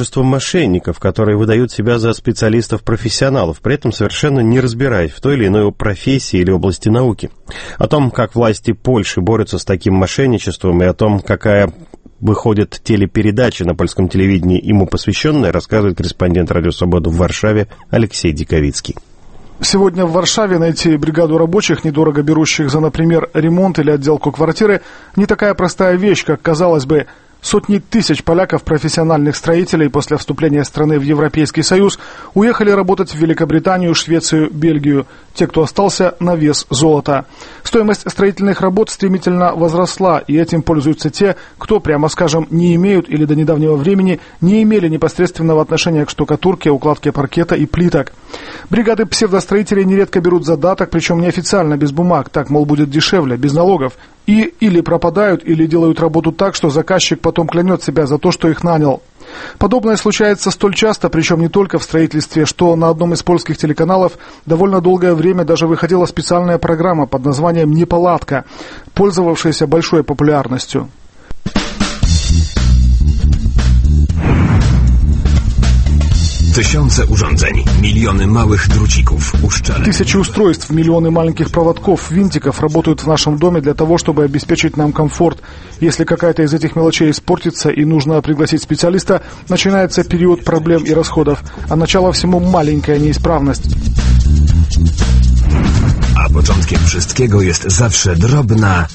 множеством мошенников, которые выдают себя за специалистов-профессионалов, при этом совершенно не разбираясь в той или иной профессии или области науки. О том, как власти Польши борются с таким мошенничеством, и о том, какая выходит телепередача на польском телевидении ему посвященная, рассказывает корреспондент «Радио Свобода» в Варшаве Алексей Диковицкий. Сегодня в Варшаве найти бригаду рабочих, недорого берущих за, например, ремонт или отделку квартиры, не такая простая вещь, как, казалось бы. Сотни тысяч поляков, профессиональных строителей, после вступления страны в Европейский Союз уехали работать в Великобританию, Швецию, Бельгию. Те, кто остался, на вес золота. Стоимость строительных работ стремительно возросла, и этим пользуются те, кто, прямо скажем, не имеют или до недавнего времени не имели непосредственного отношения к штукатурке, укладке паркета и плиток. Бригады псевдостроителей нередко берут задаток, причем неофициально, без бумаг, так, мол, будет дешевле, без налогов. И или пропадают, или делают работу так, что заказчик потом клянет себя за то, что их нанял. Подобное случается столь часто, причем не только в строительстве, что на одном из польских телеканалов довольно долгое время даже выходила специальная программа под названием «Неполадка», пользовавшаяся большой популярностью. Tysiące urządzeń, miliony małych drucików, uszczelek. Тысячи устройств, миллионы маленьких проводков, винтиков работают в нашем доме для того, чтобы обеспечить нам комфорт. Если какая-то из этих мелочей испортится и нужно пригласить специалиста, начинается период проблем и расходов. А начало всему маленькая неисправность. A początkiem wszystkiego jest zawsze drobna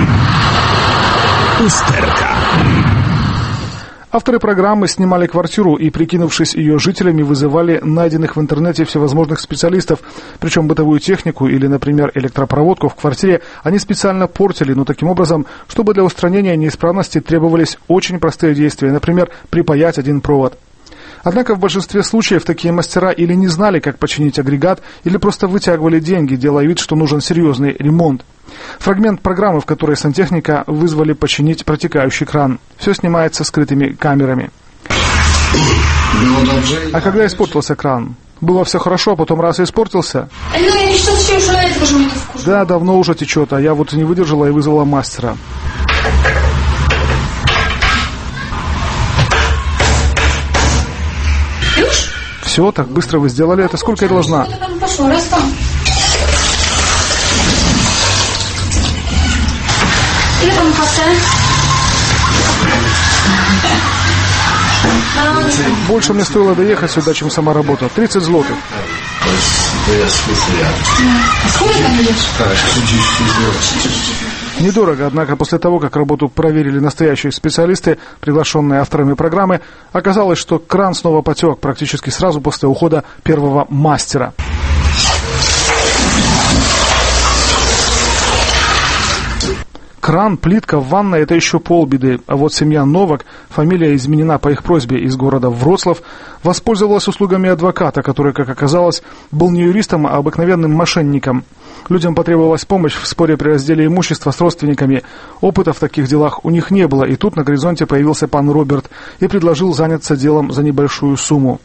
usterka. Авторы программы снимали квартиру и, прикинувшись ее жителями, вызывали найденных в интернете всевозможных специалистов. Причем бытовую технику или, например, электропроводку в квартире они специально портили, но таким образом, чтобы для устранения неисправности требовались очень простые действия, например, припаять один провод. Однако в большинстве случаев такие мастера или не знали, как починить агрегат, или просто вытягивали деньги, делая вид, что нужен серьезный ремонт. Фрагмент программы, в которой сантехника вызвали починить протекающий кран. Все снимается скрытыми камерами. А когда испортился кран? Было все хорошо, а потом раз и испортился? Да, давно уже течет, а я вот не выдержала и вызвала мастера. Все, так быстро вы сделали это. Сколько я должна? Больше мне стоило доехать сюда, чем сама работа. 30 злотых. Недорого, однако после того, как работу проверили настоящие специалисты, приглашенные авторами программы, оказалось, что кран снова потек практически сразу после ухода первого мастера. Кран, плитка в ванной – это еще полбеды. А вот семья Новак, фамилия изменена по их просьбе из города Вроцлав, воспользовалась услугами адвоката, который, как оказалось, был не юристом, а обыкновенным мошенником. Людям потребовалась помощь в споре при разделе имущества с родственниками. Опыта в таких делах у них не было, и тут на горизонте появился пан Роберт и предложил заняться делом за небольшую сумму.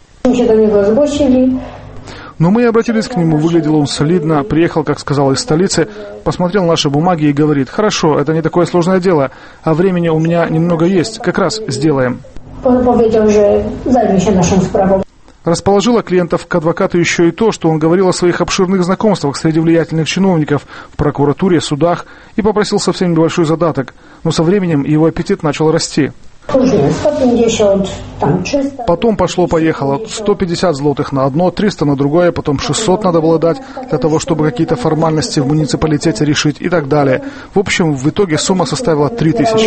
Но мы обратились к нему, выглядел он солидно, приехал, как сказал, из столицы, посмотрел наши бумаги и говорит: «Хорошо, это не такое сложное дело, а времени у меня немного есть, как раз сделаем». Расположила клиентов к адвокату еще и то, что он говорил о своих обширных знакомствах среди влиятельных чиновников в прокуратуре, судах и попросил совсем небольшой задаток. Но со временем его аппетит начал расти. Потом пошло-поехало. 150 злотых на одно, 300 на другое, потом 600 надо было дать для того, чтобы какие-то формальности в муниципалитете решить и так далее. В общем, в итоге сумма составила 3000.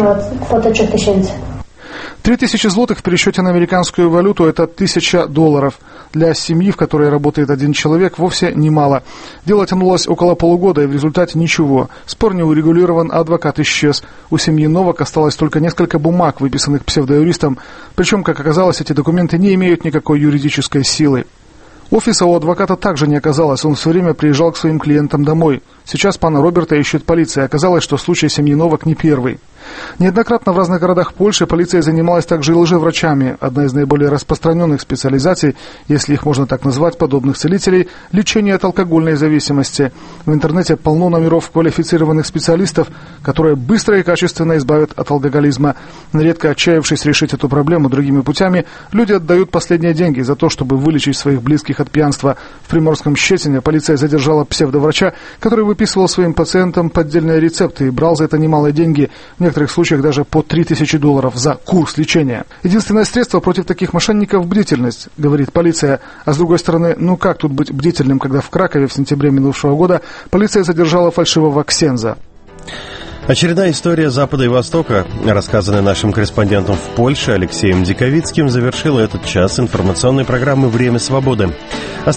3000 злотых в пересчете на американскую валюту – это $1000. Для семьи, в которой работает один человек, вовсе немало. Дело тянулось около полугода, и в результате ничего. Спор не урегулирован, а адвокат исчез. У семьи Новак осталось только несколько бумаг, выписанных псевдоюристом. Причем, как оказалось, эти документы не имеют никакой юридической силы. Офиса у адвоката также не оказалось, он все время приезжал к своим клиентам домой. Сейчас пана Роберта ищет полиция, оказалось, что случай семьи Новак не первый. Неоднократно в разных городах Польши полиция занималась также и лжеврачами. Одна из наиболее распространенных специализаций, если их можно так назвать, подобных целителей – лечение от алкогольной зависимости. В интернете полно номеров квалифицированных специалистов, которые быстро и качественно избавят от алкоголизма. Нередко отчаявшись решить эту проблему другими путями, люди отдают последние деньги за то, чтобы вылечить своих близких от пьянства. В Приморском Щетине полиция задержала псевдоврача, который выписывал своим пациентам поддельные рецепты и брал за это немалые деньги, в некоторых случаях даже по $3000 за курс лечения. Единственное средство против таких мошенников – бдительность, говорит полиция. А с другой стороны, ну как тут быть бдительным, когда в Кракове в сентябре минувшего года полиция задержала фальшивого ксенза? Очередная история Запада и Востока, рассказанная нашим корреспондентом в Польше Алексеем Диковицким, завершила этот час информационной программы «Время свободы».